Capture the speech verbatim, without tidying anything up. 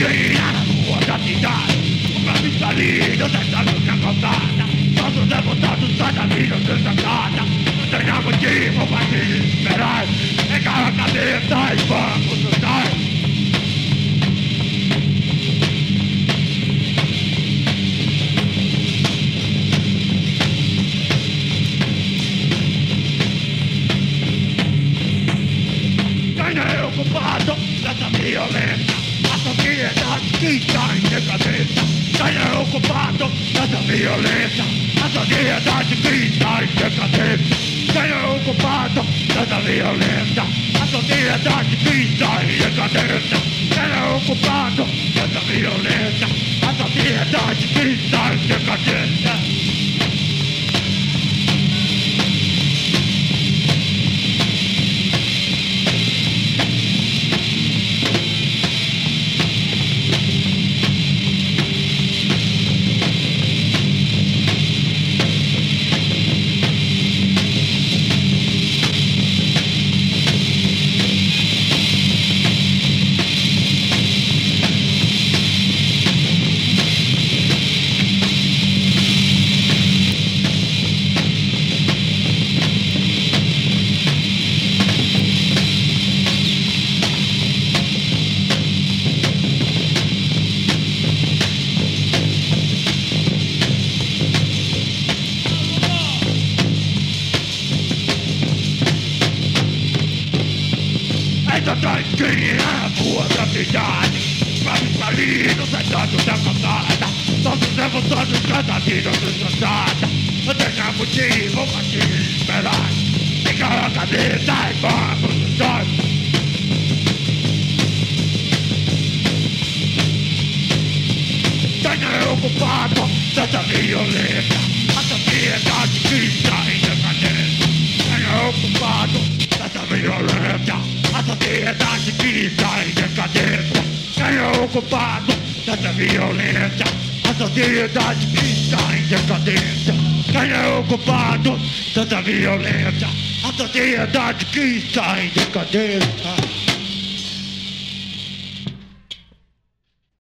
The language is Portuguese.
tira na rua da cidade. Uma vista linda, dessa luta contada. Nossos deputados saem da vida desatada. Não tenha motivo pra se esperar. Pegar a cabeça e vamos lutar. Quem é o culpado dessa violência? A sociedade que está em decadência. Quem é o culpado dessa violência? A sociedade que está em decadência. Quem é o culpado dessa violência? A sociedade que está em decadência. Quem é o culpado dessa violência? A sociedade que está em decadência. Ainda traz quem é a rua da cidade. Pra sair no sentado da calçada. Nossos revoltados cada vida desgraçada. Não tenha motivo pra te esperar. Fica a cabeça e vamos lutar. Quem é o culpado dessa violência? A sociedade que está em decadência. Quem é o culpado dessa violência? A sociedade que está em decadência. Quem é o culpado dessa violência? A sociedade que está em decadência. Quem é o culpado dessa violência? A sociedade que está em decadência.